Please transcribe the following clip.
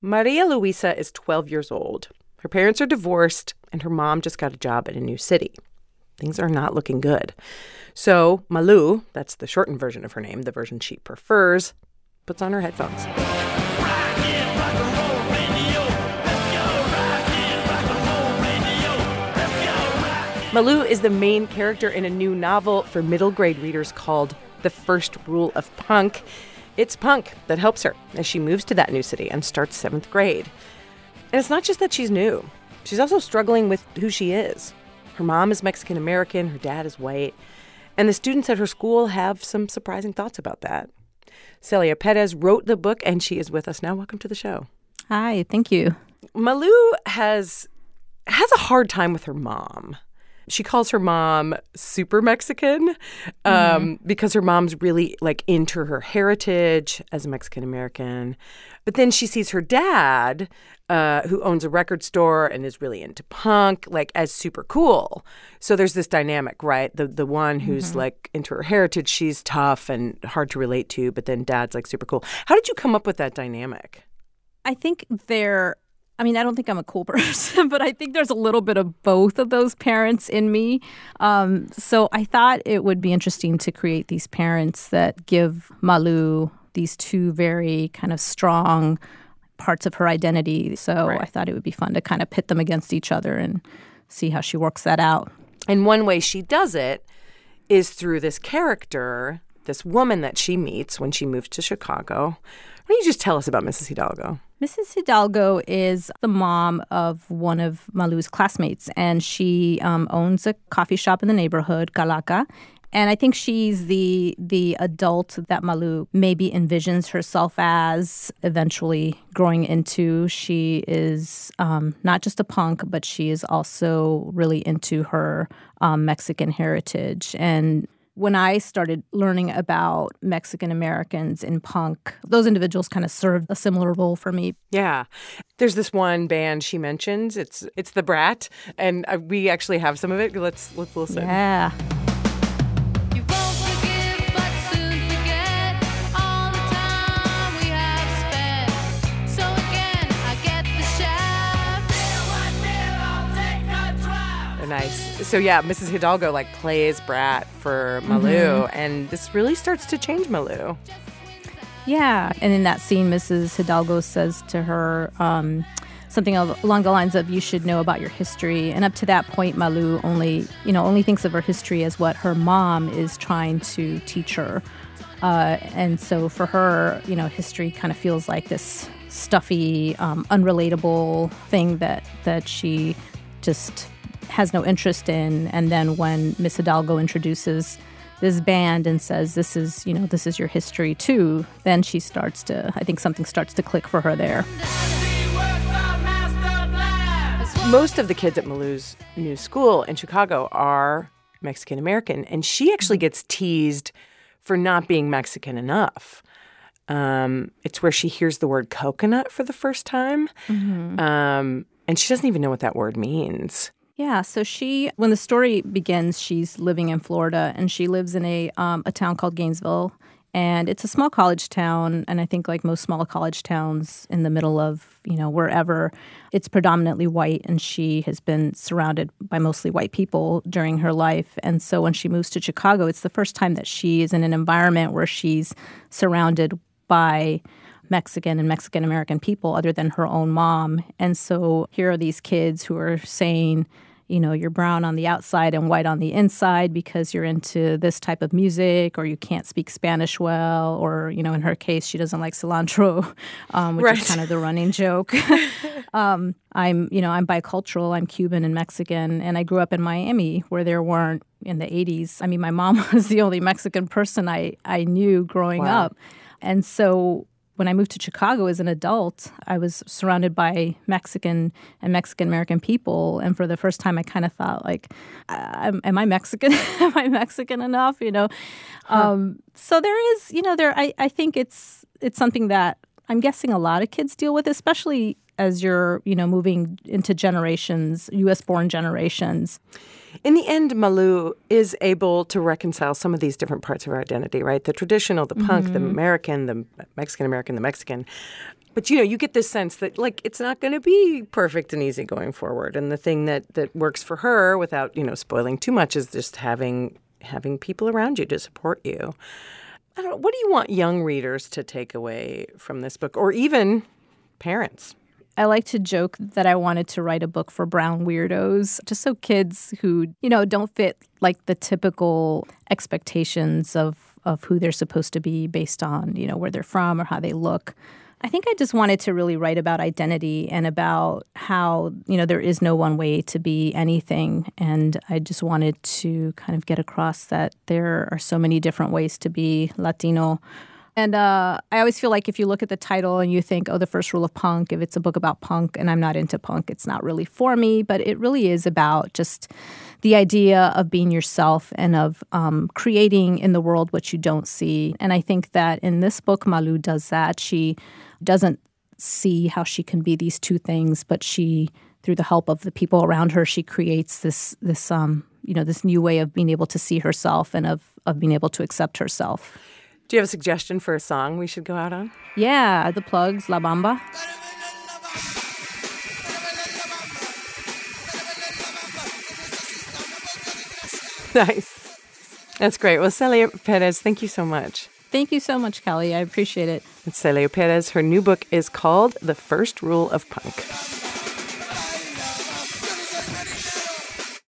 Maria Luisa is 12 years old. Her parents are divorced, and her mom just got a job in a new city. Things are not looking good. So Malu, that's the shortened version of her name, the version she prefers, puts on her headphones. Malu is the main character in a new novel for middle grade readers called The First Rule of Punk. It's punk that helps her as she moves to that new city and starts 7th grade. And it's not just that she's new. She's also struggling with who she is. Her mom is Mexican-American, her dad is white, and the students at her school have some surprising thoughts about that. Celia Perez wrote the book, and she is with us now. Welcome to the show. Hi, thank you. Malu has a hard time with her mom. She calls her mom super Mexican because her mom's really into her heritage as a Mexican-American. But then she sees her dad, who owns a record store and is really into punk, as super cool. So there's this dynamic, right? The one who's into her heritage, she's tough and hard to relate to, but then dad's super cool. How did you come up with that dynamic? I think I don't think I'm a cool person, but I think there's a little bit of both of those parents in me. So I thought it would be interesting to create these parents that give Malu these two very kind of strong parts of her identity. So I thought it would be fun to kind of pit them against each other and see how she works that out. And one way she does it is through this character, this woman that she meets when she moved to Chicago. Why don't you just tell us about Mrs. Hidalgo? Mrs. Hidalgo is the mom of one of Malu's classmates, and she owns a coffee shop in the neighborhood, Calaca. And I think she's the adult that Malu maybe envisions herself as eventually growing into. She is not just a punk, but she is also really into her Mexican heritage. And when I started learning about Mexican Americans in punk, those individuals kind of served a similar role for me. Yeah. There's this one band she mentions. It's The Brat, and we actually have some of it. Let's listen. Yeah. Nice. So yeah, Mrs. Hidalgo plays Brat for Malu, and this really starts to change Malu. Yeah, and in that scene, Mrs. Hidalgo says to her something along the lines of, "You should know about your history." And up to that point, Malu only thinks of her history as what her mom is trying to teach her, and so for her, history kind of feels like this stuffy, unrelatable thing that she just has no interest in. And then when Miss Hidalgo introduces this band and says, this is your history too, then I think something starts to click for her there. Most of the kids at Malu's new school in Chicago are Mexican American, and she actually gets teased for not being Mexican enough. It's where she hears the word coconut for the first time, and she doesn't even know what that word means. Yeah, so when the story begins, she's living in Florida, and she lives in a town called Gainesville, and it's a small college town, and I think like most small college towns in the middle of, wherever, it's predominantly white, and she has been surrounded by mostly white people during her life. And so when she moves to Chicago, it's the first time that she is in an environment where she's surrounded by Mexican and Mexican-American people other than her own mom. And so here are these kids who are saying, you're brown on the outside and white on the inside because you're into this type of music, or you can't speak Spanish well, or, in her case, she doesn't like cilantro, which is kind of the running joke. I'm bicultural. I'm Cuban and Mexican, and I grew up in Miami where there weren't, in the 80s. I mean, my mom was the only Mexican person I knew growing up. And so when I moved to Chicago as an adult, I was surrounded by Mexican and Mexican-American people. And for the first time, I kind of thought, am I Mexican? Am I Mexican enough? So there is, I think it's something that I'm guessing a lot of kids deal with, especially as you're, moving into generations, U.S.-born generations. In the end, Malu is able to reconcile some of these different parts of her identity, right? The traditional, the punk, the American, the Mexican-American, the Mexican. But, you get this sense that, like, it's not going to be perfect and easy going forward. And the thing that works for her without, spoiling too much is just having people around you to support you. I don't know. What do you want young readers to take away from this book, or even parents? I like to joke that I wanted to write a book for brown weirdos, just so kids who, don't fit like the typical expectations of who they're supposed to be based on, where they're from or how they look. I think I just wanted to really write about identity and about how, there is no one way to be anything. And I just wanted to kind of get across that there are so many different ways to be Latino. And I always feel like if you look at the title and you think, oh, the first rule of punk, if it's a book about punk and I'm not into punk, it's not really for me. But it really is about just the idea of being yourself and of creating in the world what you don't see. And I think that in this book, Malu does that. She doesn't see how she can be these two things, but she, through the help of the people around her, she creates this new way of being able to see herself and of being able to accept herself. Do you have a suggestion for a song we should go out on? Yeah, the Plugs, La Bamba. Nice. That's great. Well, Celia Perez, thank you so much. Thank you so much, Kelly. I appreciate it. It's Celia Perez. Her new book is called The First Rule of Punk.